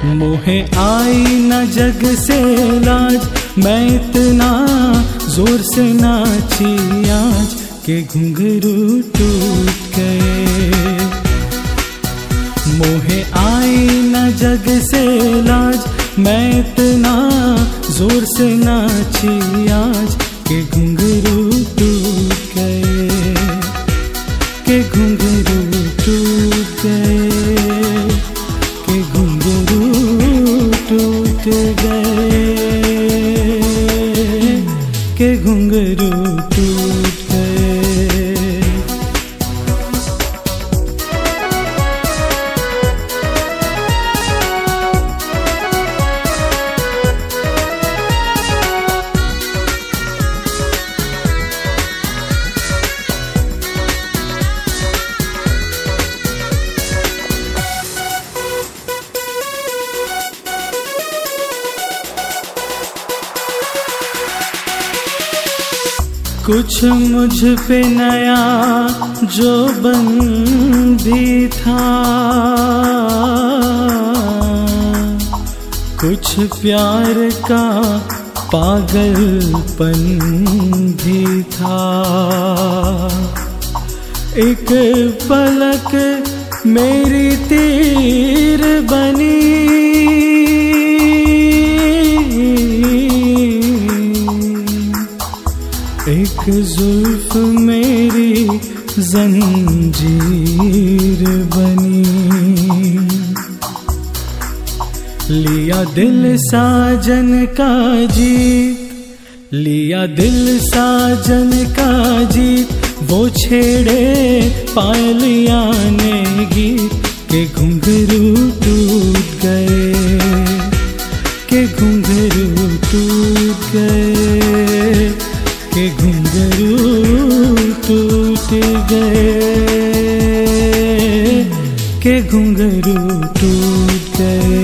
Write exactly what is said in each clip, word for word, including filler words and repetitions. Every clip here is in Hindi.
मोहे आई न जग से लाज, मैं इतना जोर से नाची आज के घुंघरू टूट गए। मोहे आई न जग से लाज, मैं इतना जोर से नाची आज के घुंघरू टूट गए, के घुंघरू टूट गए, के घुंघरू टूट गए, के घुंघरू टूट गए। कुछ मुझ पे नया जो बंदी था, कुछ प्यार का पागलपन भी था। एक पलक मेरी तीर बनी, एक जुल्फ मेरी जंजीर बनी। लिया दिल साजन का जीत, लिया दिल साजन का जीत, वो छेड़े पायलिया ने गीत के घुंघरू टूट गए, के घुंघरू टूट गए, के घुंघरू टूट गए, के घुंघरू टूट गए।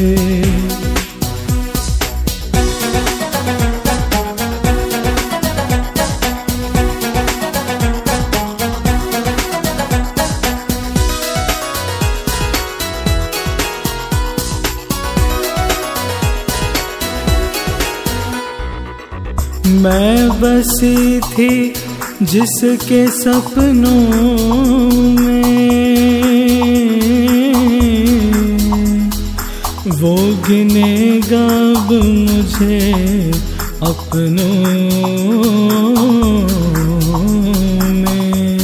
मैं बसी थी जिसके सपनों में, वो गिनेगा अब मुझे अपनों में।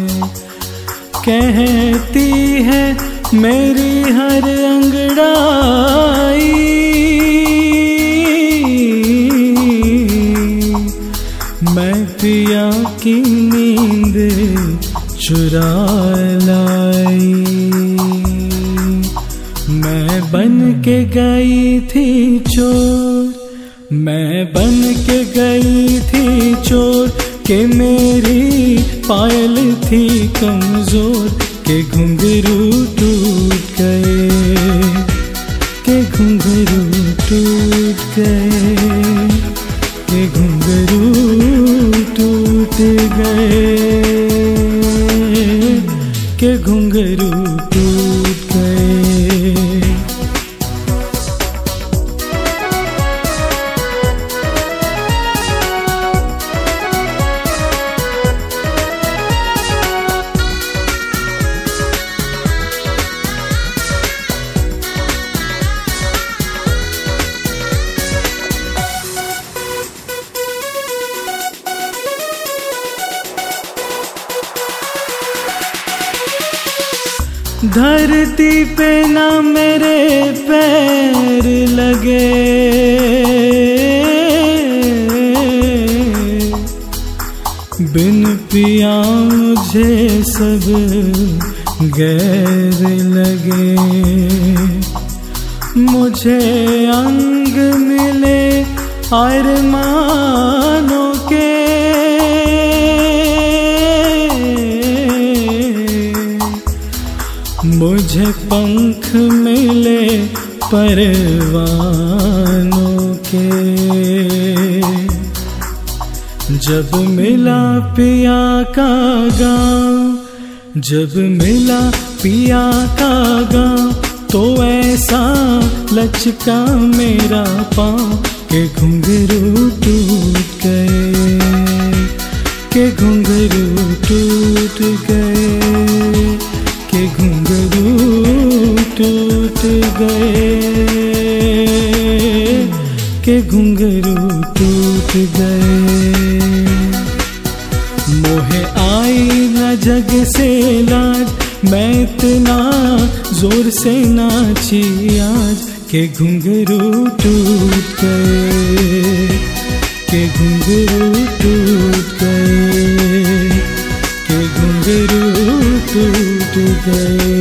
कहती है मेरी हर अंगड़ाई, मैं पिया की नींद चुरा लाई। मैं बन के गई थी चोर, मैं बन के गई थी चोर, के मेरी पायल थी कमजोर, के घुंघरू टूट गए, के घुंघरू टूट गए, के घुंघरू टूट गए, के घुंघरू टूट गए। धरती पे ना मेरे पैर लगे, बिन पिया मुझे सब गैर लगे। मुझे अंग मिले अरमानों के, मुझे पंख मिले परवानों के। जब मिला पिया का गाँव, जब मिला पिया का गाँव, तो ऐसा लचका मेरा पाँव के घुंघरू टूट गए, के घुंघरू टूट गए, के घुंघरू टूट गए, के घुंघरू टूट गए। मोहे आई न जग से लाज, मैं इतना जोर से नाची आज के घुंघरू टूट गए, के घुंघरू टूट गए, के घुंघरू टूट गए।